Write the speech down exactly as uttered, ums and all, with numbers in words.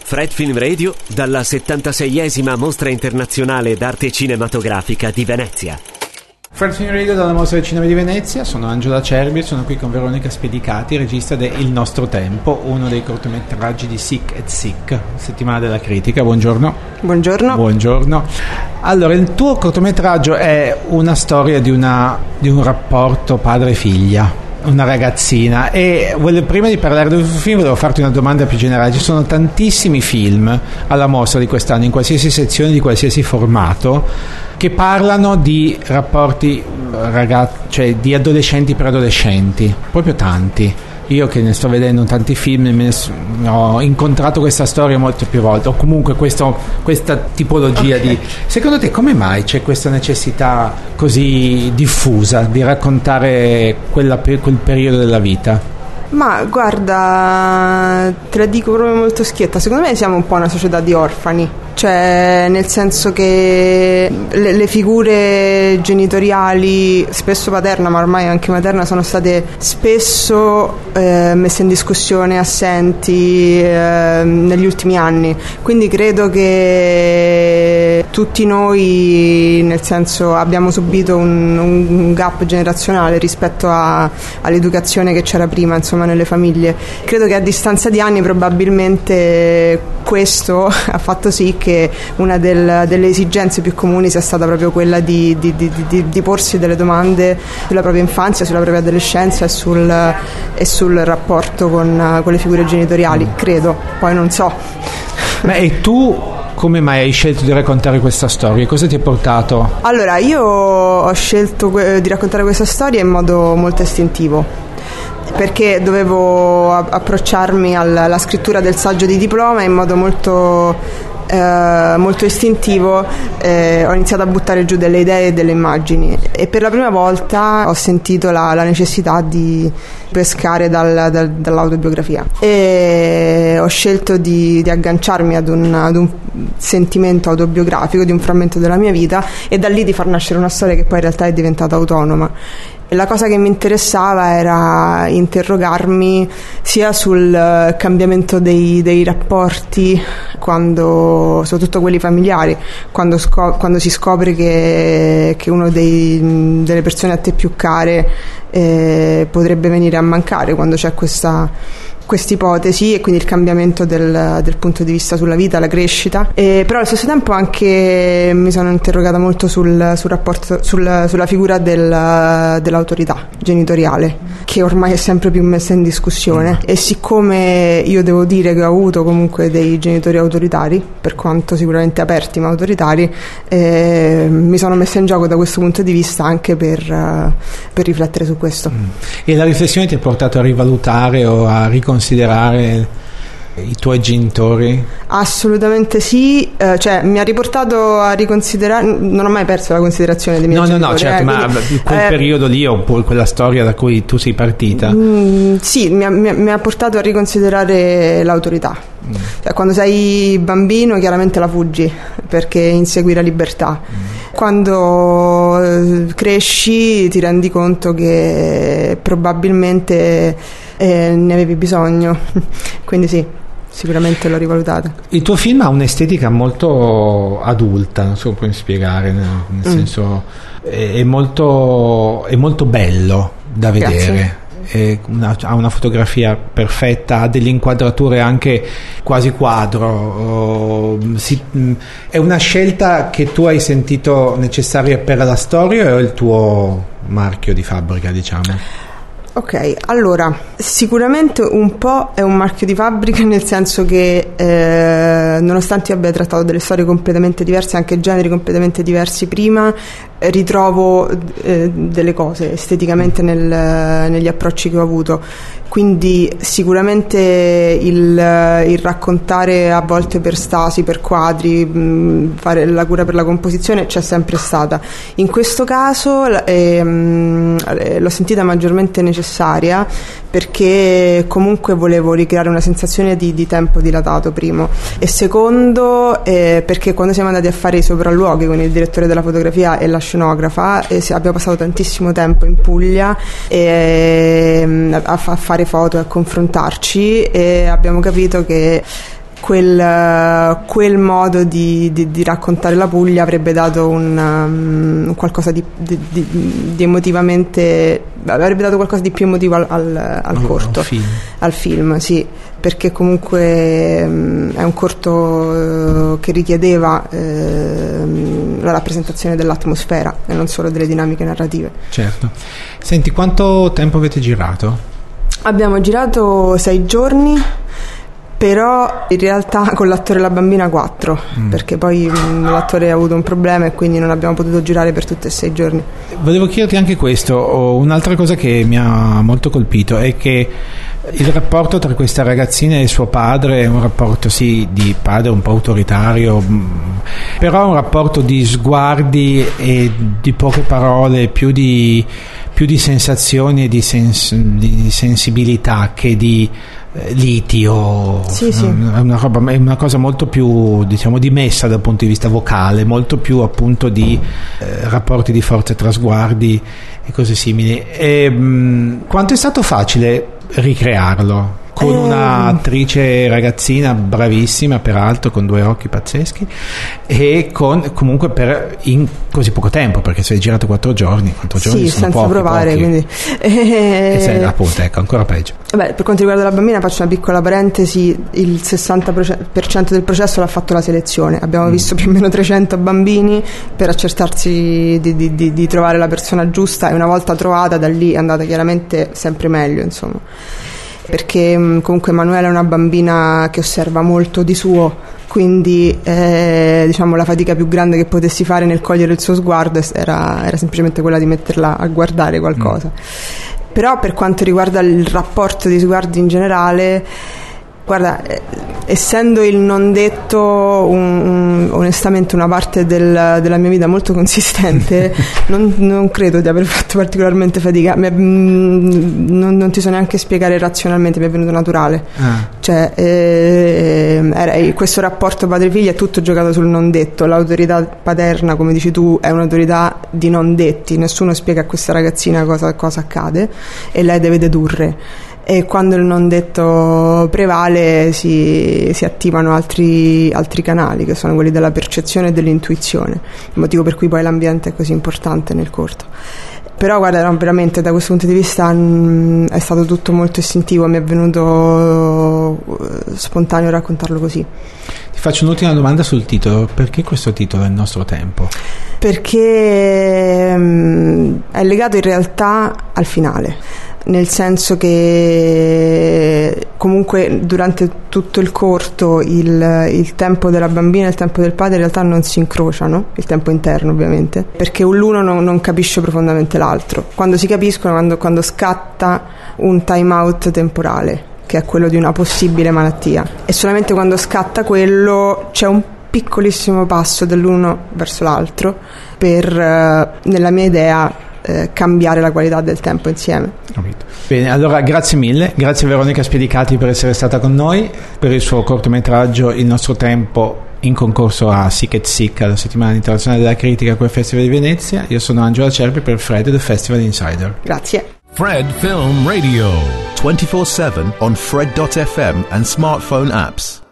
Fred Film Radio dalla settantaseiesima Mostra Internazionale d'Arte Cinematografica di Venezia. Fred Film Radio dalla Mostra del Cinema di Venezia, sono Angelo Acerbi e sono qui con Veronica Spedicati, regista di Il nostro tempo, uno dei cortometraggi di Sick et Sick, settimana della critica. Buongiorno. Buongiorno. Buongiorno. Allora, il tuo cortometraggio è una storia di, una, di un rapporto padre-figlia, una ragazzina, e volevo, prima di parlare del film volevo farti una domanda più generale. Ci sono tantissimi film alla mostra di quest'anno, in qualsiasi sezione, di qualsiasi formato, che parlano di rapporti ragazzi, cioè di adolescenti per adolescenti, proprio tanti. Io che ne sto vedendo tanti film, me ne ho incontrato questa storia molte più volte, o comunque questo, questa tipologia okay. di... Secondo te come mai c'è questa necessità così diffusa di raccontare quella, quel periodo della vita? Ma guarda, te la dico proprio molto schietta, secondo me siamo un po' una società di orfani. Cioè, nel senso che le, le figure genitoriali, spesso paterna ma ormai anche materna, sono state spesso eh, messe in discussione, assenti eh, negli ultimi anni. Quindi credo che tutti noi, nel senso, abbiamo subito un, un gap generazionale rispetto a, all'educazione che c'era prima, insomma, nelle famiglie. Credo che a distanza di anni probabilmente questo ha fatto sì che che una del, delle esigenze più comuni sia stata proprio quella di, di, di, di, di porsi delle domande sulla propria infanzia, sulla propria adolescenza e sul, e sul rapporto con, con le figure genitoriali, credo, poi non so. Ma e tu come mai hai scelto di raccontare questa storia? Cosa ti ha portato? Allora, io ho scelto di raccontare questa storia in modo molto istintivo, perché dovevo approcciarmi alla scrittura del saggio di diploma in modo molto eh, molto istintivo. Eh, ho iniziato a buttare giù delle idee e delle immagini, e per la prima volta ho sentito la, la necessità di pescare dal, dal, dall'autobiografia, e ho scelto di, di agganciarmi ad un, ad un sentimento autobiografico di un frammento della mia vita, e da lì di far nascere una storia che poi in realtà è diventata autonoma. La cosa che mi interessava era interrogarmi sia sul cambiamento dei, dei rapporti, quando, soprattutto quelli familiari, quando, scop- quando si scopre che, che uno dei, delle persone a te più care eh, potrebbe venire a mancare, quando c'è questa questa ipotesi, e quindi il cambiamento del, del punto di vista sulla vita, la crescita. E però allo stesso tempo anche mi sono interrogata molto sul, sul rapporto, sul, sulla figura del, dell'autorità genitoriale, che ormai è sempre più messa in discussione. E siccome io devo dire che ho avuto comunque dei genitori autoritari, per quanto sicuramente aperti ma autoritari, eh, mi sono messa in gioco da questo punto di vista anche per, per riflettere su questo. E la riflessione ti ha portato a rivalutare o a riconsiderare considerare i tuoi genitori? Assolutamente sì, eh, cioè mi ha riportato a riconsiderare, non ho mai perso la considerazione dei miei no, genitori. No, no, certo, eh, ma quindi, quel eh, periodo lì o quella storia da cui tu sei partita? Mh, sì, mi ha, mi, ha, mi ha portato a riconsiderare l'autorità. Mm. Cioè, quando sei bambino chiaramente la fuggi perché insegui la libertà. Mm. Quando cresci ti rendi conto che probabilmente eh, ne avevi bisogno, quindi sì, sicuramente l'ho rivalutata. Il tuo film ha un'estetica molto adulta, non so come puoi spiegare, nel, nel mm. senso è, è molto è molto bello da vedere. Grazie. È una, ha una fotografia perfetta, ha delle inquadrature anche quasi quadro. Oh, si, è una scelta che tu hai sentito necessaria per la storia, o è il tuo marchio di fabbrica, diciamo? Ok, allora sicuramente un po' è un marchio di fabbrica, nel senso che eh, nonostante io abbia trattato delle storie completamente diverse, anche generi completamente diversi prima, eh, ritrovo eh, delle cose esteticamente nel, negli approcci che ho avuto. Quindi sicuramente il, il raccontare a volte per stasi, per quadri, mh, fare la cura per la composizione c'è sempre stata. In questo caso eh, mh, l'ho sentita maggiormente necessaria, perché comunque volevo ricreare una sensazione di, di tempo dilatato, primo, e secondo eh, perché quando siamo andati a fare i sopralluoghi con il direttore della fotografia e la scenografa eh, abbiamo passato tantissimo tempo in Puglia eh, a, a fare foto e a confrontarci, e abbiamo capito che quel, quel modo di, di, di raccontare la Puglia avrebbe dato un, um, qualcosa di, di, di, di emotivamente, avrebbe dato qualcosa di più emotivo al, al, al oh, corto, film. al film, sì, perché comunque um, è un corto uh, che richiedeva uh, la rappresentazione dell'atmosfera e non solo delle dinamiche narrative. Certo. Senti, quanto tempo avete girato? Abbiamo girato sei giorni, però in realtà con l'attore e la bambina quattro, mm. perché poi mh, l'attore ha avuto un problema e quindi non abbiamo potuto girare per tutti e sei giorni. Volevo chiederti anche questo, un'altra cosa che mi ha molto colpito è che il rapporto tra questa ragazzina e suo padre è un rapporto sì di padre un po' autoritario, però è un rapporto di sguardi e di poche parole, più di, più di sensazioni e di, sens- di sensibilità che di liti o sì, sì. È una roba, è una cosa molto più, diciamo, dimessa dal punto di vista vocale, molto più appunto di eh, rapporti di forza tra sguardi e cose simili. E, mh, quanto è stato facile ricrearlo con eh. un'attrice ragazzina bravissima, peraltro con due occhi pazzeschi, e con comunque per in così poco tempo, perché sei girato quattro giorni quattro giorni sì, sono senza pochi, provare pochi. Quindi e sei, appunto, ecco, ancora peggio. Beh, per quanto riguarda la bambina faccio una piccola parentesi, il sessanta per cento del processo l'ha fatto la selezione, abbiamo mm. visto più o meno trecento bambini per accertarsi di, di, di, di trovare la persona giusta, e una volta trovata da lì è andata chiaramente sempre meglio, insomma, perché comunque Emanuela è una bambina che osserva molto di suo, quindi eh, diciamo la fatica più grande che potessi fare nel cogliere il suo sguardo era, era semplicemente quella di metterla a guardare qualcosa. Mm. Però per quanto riguarda il rapporto di sguardi in generale, guarda, eh, essendo il non detto un, un, onestamente una parte del, della mia vita molto consistente, non, non credo di aver fatto particolarmente fatica. Mi, mh, non, non ti so neanche spiegare razionalmente, mi è venuto naturale. Ah. Cioè, eh, era, questo rapporto padre-figlia è tutto giocato sul non detto. L'autorità paterna, come dici tu, è un'autorità di non detti. Nessuno spiega a questa ragazzina cosa, cosa accade e lei deve dedurre. E quando il non detto prevale si, si attivano altri, altri canali, che sono quelli della percezione e dell'intuizione, il motivo per cui poi l'ambiente è così importante nel corto. Però guarda, no, veramente da questo punto di vista mh, è stato tutto molto istintivo, mi è venuto uh, spontaneo raccontarlo così. Ti faccio un'ultima domanda sul titolo: perché questo titolo è Il nostro tempo? Perché mh, è legato in realtà al finale, nel senso che comunque durante tutto il corto il, il tempo della bambina e il tempo del padre in realtà non si incrociano, il tempo interno ovviamente, perché l'uno non, non capisce profondamente l'altro. Quando si capiscono, quando, quando scatta un time out temporale, che è quello di una possibile malattia, e solamente quando scatta quello c'è un piccolissimo passo dell'uno verso l'altro per, eh, nella mia idea, eh, cambiare la qualità del tempo insieme. Capito. Bene, allora grazie mille, grazie a Veronica Spiedicati per essere stata con noi per il suo cortometraggio Il nostro tempo, in concorso a Sick et Sick alla settimana internazionale della critica con il Festival di Venezia. Io sono Angelo Acerbi per Fred The Festival Insider. Grazie. Fred Film Radio twenty-four seven on Fred dot f m and smartphone apps.